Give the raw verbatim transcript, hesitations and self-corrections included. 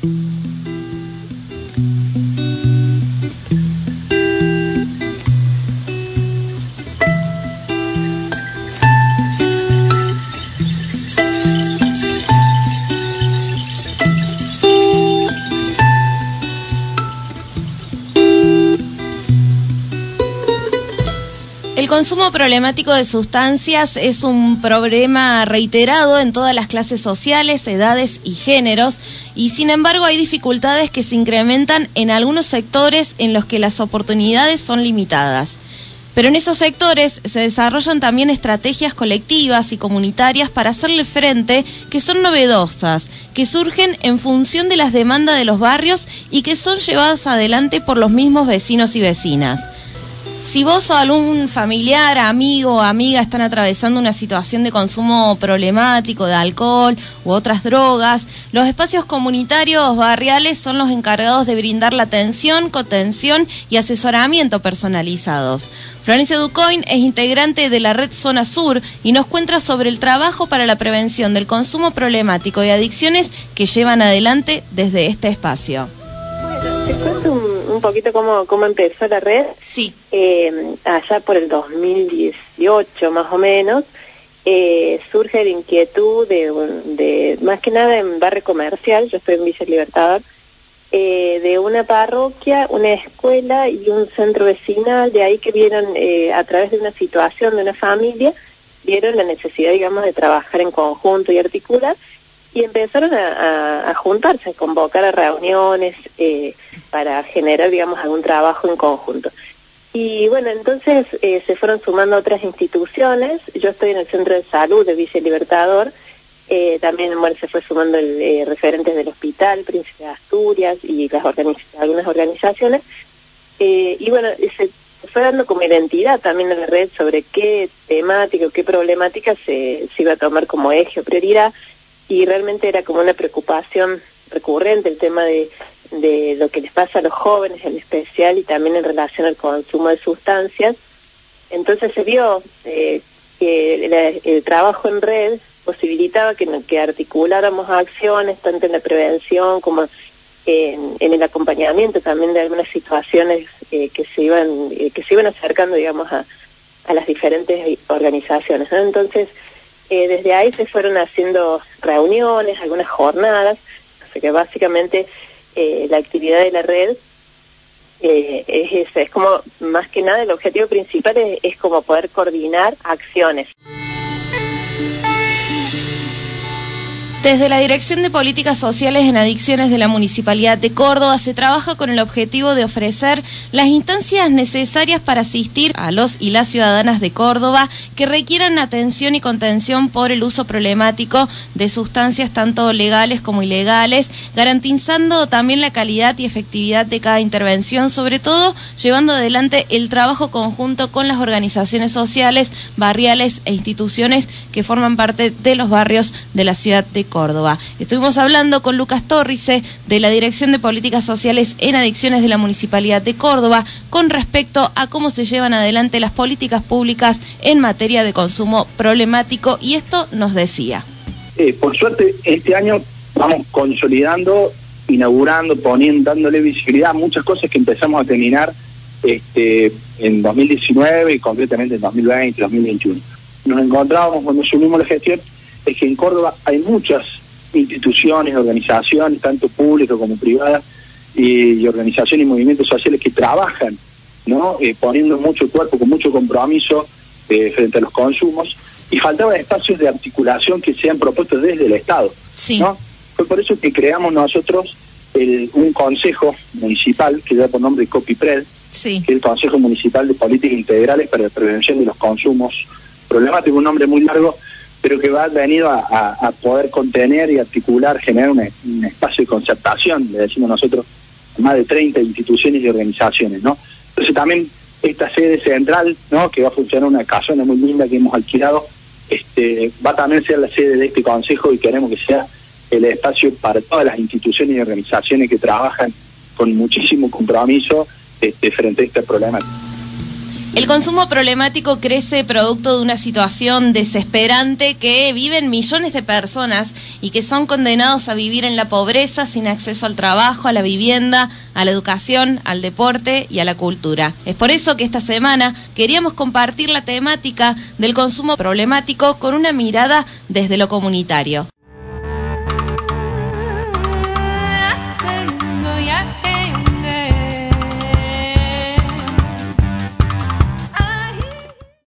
El consumo problemático de sustancias es un problema reiterado en todas las clases sociales, edades y géneros, y sin embargo hay dificultades que se incrementan en algunos sectores en los que las oportunidades son limitadas. Pero en esos sectores se desarrollan también estrategias colectivas y comunitarias para hacerle frente, que son novedosas, que surgen en función de las demandas de los barrios y que son llevadas adelante por los mismos vecinos y vecinas. Si vos o algún familiar, amigo o amiga están atravesando una situación de consumo problemático de alcohol u otras drogas, los espacios comunitarios barriales son los encargados de brindar la atención, contención y asesoramiento personalizados. Florencia Ducoin es integrante de la red Zona Sur y nos cuenta sobre el trabajo para la prevención del consumo problemático y adicciones que llevan adelante desde este espacio. Bueno, te cuento un, un poquito cómo, cómo empezó la red. Sí. Eh, allá por el dos mil dieciocho más o menos, eh, surge la inquietud de, de, más que nada en barrio comercial, yo estoy en Villa Libertador, eh, de una parroquia, una escuela y un centro vecinal, de ahí que vieron eh, a través de una situación de una familia, vieron la necesidad, digamos, de trabajar en conjunto y articular, y empezaron a, a, a juntarse, a convocar a reuniones eh, para generar, digamos, algún trabajo en conjunto. Y bueno, entonces eh, se fueron sumando otras instituciones. Yo estoy en el Centro de Salud de Villa Libertador. Eh, también, bueno, se fue sumando el, eh, referentes del Hospital Príncipe de Asturias y las organiz algunas organizaciones. Eh, y bueno, se fue dando como identidad también en la red sobre qué temática o qué problemática se, se iba a tomar como eje o prioridad. Y realmente era como una preocupación recurrente el tema de, de lo que les pasa a los jóvenes en especial y también en relación al consumo de sustancias. Entonces se vio eh, que el, el trabajo en red posibilitaba que, que articuláramos acciones tanto en la prevención como en, en el acompañamiento también de algunas situaciones eh, que se iban eh, que se iban acercando, digamos, a, a las diferentes organizaciones, ¿no? Entonces Eh, desde ahí se fueron haciendo reuniones, algunas jornadas, así que básicamente eh, la actividad de la red eh, es esa, es como, más que nada, el objetivo principal es, es como poder coordinar acciones. Desde la Dirección de Políticas Sociales en Adicciones de la Municipalidad de Córdoba se trabaja con el objetivo de ofrecer las instancias necesarias para asistir a los y las ciudadanas de Córdoba que requieran atención y contención por el uso problemático de sustancias tanto legales como ilegales, garantizando también la calidad y efectividad de cada intervención, sobre todo llevando adelante el trabajo conjunto con las organizaciones sociales, barriales e instituciones que forman parte de los barrios de la ciudad de Córdoba. Estuvimos hablando con Lucas Torrice de la Dirección de Políticas Sociales en Adicciones de la Municipalidad de Córdoba con respecto a cómo se llevan adelante las políticas públicas en materia de consumo problemático, y esto nos decía. Eh, por suerte este año vamos consolidando, inaugurando, poniendo, dándole visibilidad a muchas cosas que empezamos a terminar este, en dos mil diecinueve y concretamente en dos mil veinte, dos mil veintiuno. Nos encontrábamos cuando asumimos la gestión es que en Córdoba hay muchas instituciones, organizaciones, tanto públicas como privadas, y, y organizaciones y movimientos sociales que trabajan, ¿no? Eh, poniendo mucho cuerpo, con mucho compromiso eh, frente a los consumos, y faltaban espacios de articulación que sean propuestos desde el Estado, sí. ¿no? Fue por eso que creamos nosotros el, un consejo municipal que lleva por nombre COPIPRED, sí. que es el Consejo Municipal de Políticas Integrales para la Prevención de los Consumos Problemáticos, un nombre muy largo, pero que va venido a, a, a poder contener y articular, generar un, un espacio de concertación, le decimos nosotros, más de treinta instituciones y organizaciones, ¿no? Entonces también esta sede central, ¿no?, que va a funcionar una casona muy linda que hemos alquilado, este, va también a ser la sede de este consejo, y queremos que sea el espacio para todas las instituciones y organizaciones que trabajan con muchísimo compromiso este, frente a este problemática. El consumo problemático crece producto de una situación desesperante que viven millones de personas y que son condenados a vivir en la pobreza sin acceso al trabajo, a la vivienda, a la educación, al deporte y a la cultura. Es por eso que esta semana queríamos compartir la temática del consumo problemático con una mirada desde lo comunitario.